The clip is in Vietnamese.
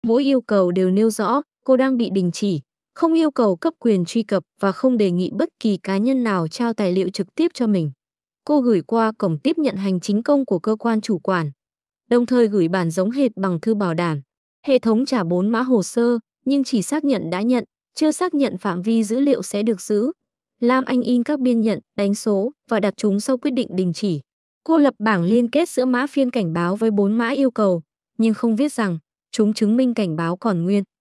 Mỗi yêu cầu đều nêu rõ cô đang bị đình chỉ, không yêu cầu cấp quyền truy cập và không đề nghị bất kỳ cá nhân nào trao tài liệu trực tiếp cho mình. Cô gửi qua cổng tiếp nhận hành chính công của cơ quan chủ quản, đồng thời gửi bản giống hệt bằng thư bảo đảm. Hệ thống trả 4 mã hồ sơ, nhưng chỉ xác nhận đã nhận, chưa xác nhận phạm vi dữ liệu sẽ được giữ. Lam Anh in các biên nhận, đánh số và đặt chúng sau quyết định đình chỉ. Cô lập bảng liên kết giữa mã phiên cảnh báo với 4 mã yêu cầu, nhưng không viết rằng chúng chứng minh cảnh báo còn nguyên.